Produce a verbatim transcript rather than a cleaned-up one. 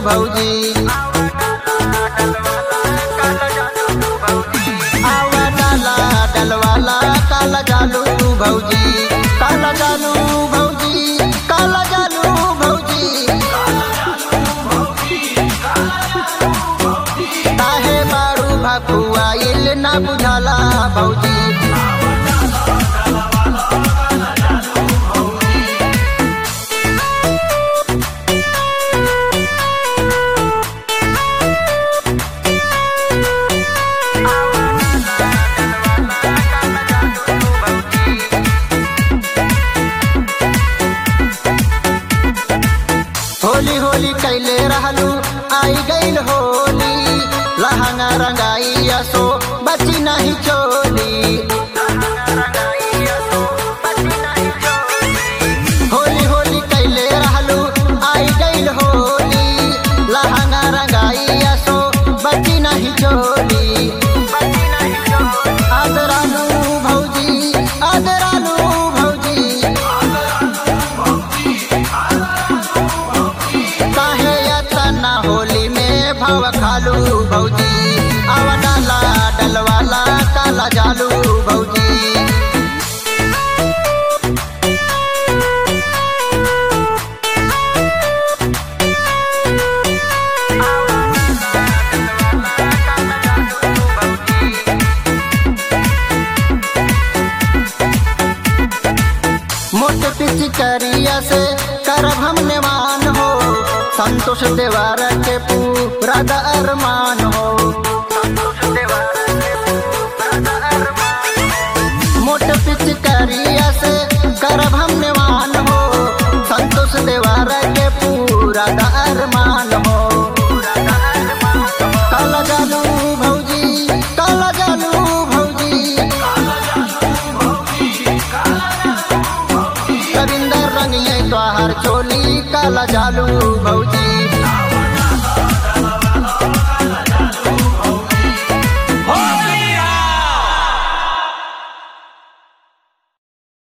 भौजी आवा डाला डलवाला काला जालू भौजी काला जालू भौजी काला जालू भौजी काहे बारू भकुआइल ना बुझाला भौजी होली होली कैले रहलू आई गईल होली लहंगा रंगाई असो बची नहीं चोली होली होली कैले रहलू आई गईल होली लहंगा रंगाई असो बची नहीं चोली आदरालू भौजी आदरालू भौजी काहे यातना होली में भाव खालू भौजी आवा डाला डलवाला काला जालू भौजी मोटे पिचकारिया से करब हम नेवान हो संतोष देवार के पूरा अरमान हो मोटे पिचकारिया से करब हम नेवान हो संतोष देवार के पूरा अरमान हो काला जालू भौजी काला जालू भौजी रविंदर रंगिए तोहार चोली काला जालू भौजी